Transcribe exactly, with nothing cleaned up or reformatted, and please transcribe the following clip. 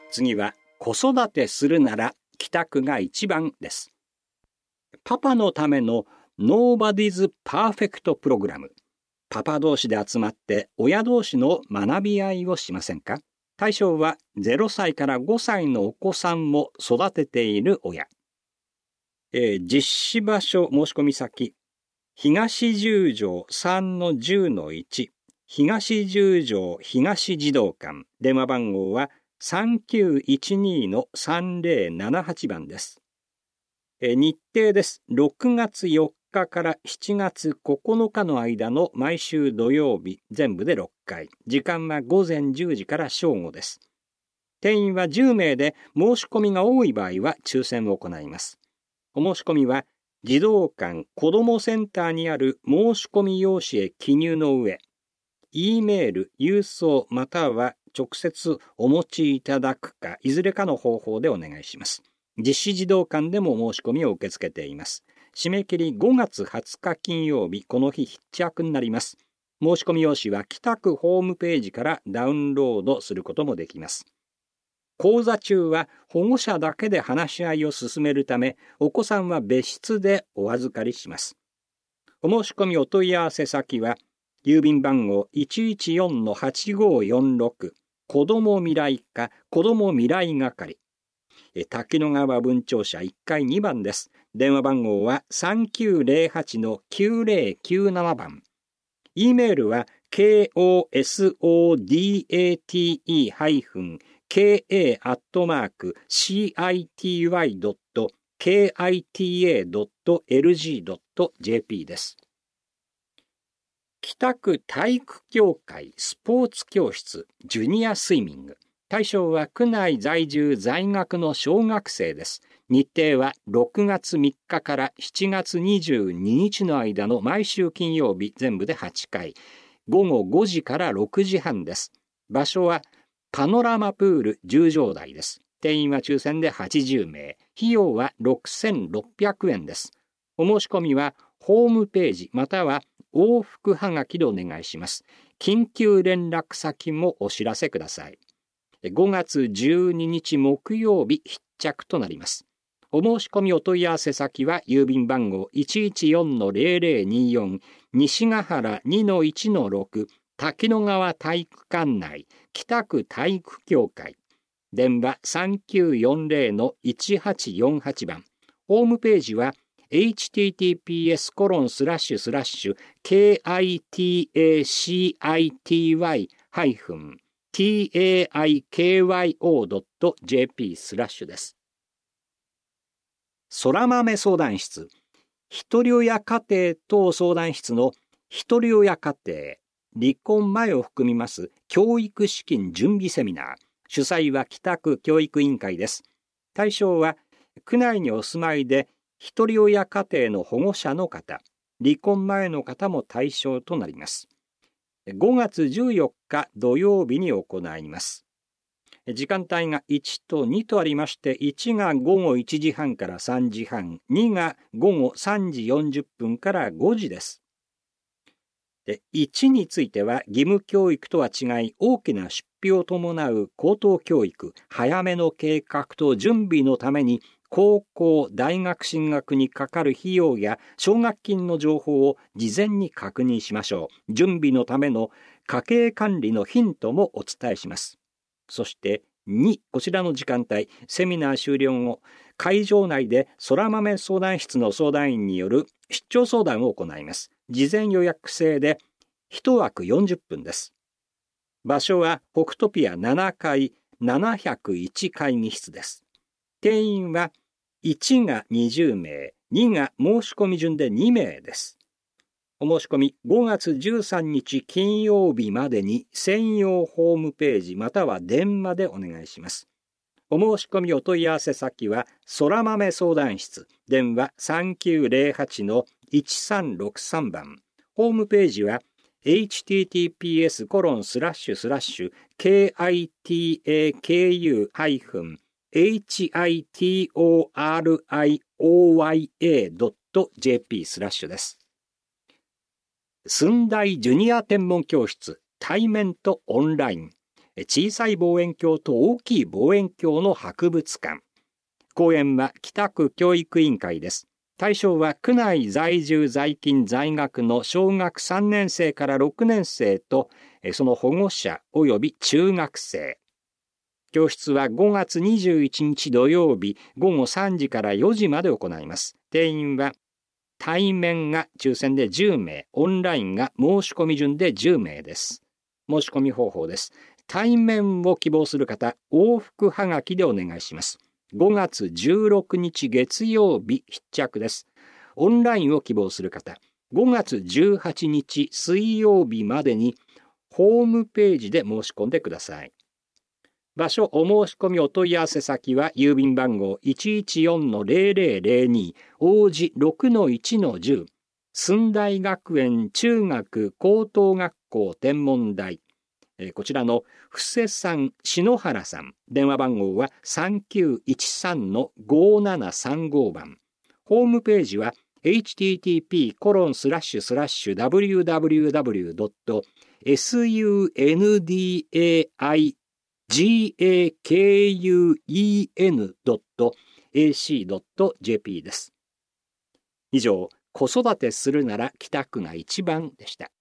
次は子育てするなら帰宅が一番です。パパのための Nobody's Perfect プログラム。パパ同士で集まって親同士の学び合いをしませんか？対象はゼロさいからごさいのお子さんを育てている親。えー、実施場所申し込み先。東十条 さんのじゅうのいち。東十条東児童館。電話番号は さんきゅういちに のさんぜろななはち 番です。えー、日程です。ろくがつよっかからしちがつここのかの間の毎週土曜日、全部でろっかい。時間はごぜんじゅうじから正午です。定員はじゅうめいで、申し込みが多い場合は抽選を行います。お申し込みは、児童館子どもセンターにある申し込み用紙へ記入の上、E メール、郵送または直接お持ちいただくか、いずれかの方法でお願いします。実施児童館でも申し込みを受け付けています。締め切りごがつはつか金曜日、この日必着になります。申し込み用紙は北区ホームページからダウンロードすることもできます。講座中は保護者だけで話し合いを進めるため、お子さんは別室でお預かりします。お申し込みお問い合わせ先は、郵便番号 いちいちよんのはちごよんろく 子ども未来課子ども未来係。滝野川分庁舎いっかいにばんです。電話番号は さんきゅうぜろはちのきゅうぜろきゅうなな 番。E メールは コソダテ アットマーク シーアイティーワイ ドット ケーアイティーエー ドット エルジー ドット ジェーピー です。北区体育協会スポーツ教室ジュニアスイミング。対象は区内在住在学の小学生です。日程はろくがつみっかからしちがつにじゅうににちの間の毎週金曜日、全部ではちかい。ごごごじからろくじはんです。場所はパノラマプールじゅうじょうだいです。定員は抽選ではちじゅうめい。費用はろくせんろっぴゃくえんです。お申し込みはホームページまたは往復はがきでお願いします。緊急連絡先もお知らせください。ごがつじゅうににち木曜日必着となります。お申し込みお問い合わせ先は郵便番号 いちいちよんのぜろぜろによん 西ヶ原 にのいちのろく 滝野川体育館内北区体育協会。電話 さんきゅうよんぜろのいちはちよんはち 番。ホームページは エイチティーティーピーエスコロンスラッシュスラッシュ ケーアイティーエーシーアイティーワイ ハイフン ティーエーアイケーワイオー ドット ジェーピー スラッシュです。空豆相談室。一人親家庭等相談室の一人親家庭、離婚前を含みます教育資金準備セミナー。主催は北区教育委員会です。対象は区内にお住まいで一人親家庭の保護者の方、離婚前の方も対象となります。ごがつじゅうよっか土曜日に行います。時間帯がいちとにとありまして、いちがごごいちじはんからさんじはん、にがごごさんじよんじゅっぷんからごじです。でいちについては義務教育とは違い、大きな出費を伴う高等教育、早めの計画と準備のために高校、大学進学にかかる費用や奨学金の情報を事前に確認しましょう。準備のための家計管理のヒントもお伝えします。そしてに、こちらの時間帯、セミナー終了後、会場内で空豆相談室の相談員による出張相談を行います。事前予約制でいちわくよんじゅっぷんです。場所は北トピアななかいななひゃくいち会議室です。定員はいちがにじゅうめい、にが申し込み順でにめいです。お申し込みごがつじゅうさんにち金曜日までに専用ホームページまたは電話でお願いします。お申し込みお問い合わせ先は空豆相談室、電話 さんきゅうぜろはちのいちさんろくさん 番。ホームページは エイチティーティーピーエスコロンスラッシュスラッシュ ケーアイティーエーケーユー ハイフン エイチアイティーオーアールアイオーワイエー ドット ジェーピー スラッシュです。駿台ジュニア天文教室対面とオンライン。 小さい望遠鏡と大きい望遠鏡の博物館。講演は北区教育委員会です。対象は区内在住在勤在学の小学さんねん生からろくねん生とその保護者及び中学生。教室はごがつにじゅういちにち土曜日ごごさんじからよじまで行います。定員は対面が抽選でじゅうめい、オンラインが申し込み順でじゅうめいです。申し込み方法です。対面を希望する方、往復はがきでお願いします。ごがつじゅうろくにち月曜日必着です。オンラインを希望する方、ごがつじゅうはちにち水曜日までにホームページで申し込んでください。場所お申し込みお問い合わせ先は郵便番号 いちいちよんのゼロゼロゼロに 王子 ろくのいちのじゅう駿台学園中学高等学校天文台、えー、こちらの布施さん篠原さん、電話番号はさんきゅういちさんのごななさんご 番。ホームページは エイチティーティーピーコロンスラッシュスラッシュダブリューダブリューダブリュードットエスユーエヌディーエーアイジーエーケーユーイーエヌドットエーシードットジェーピー です。以上、子育てするなら北区が一番でした。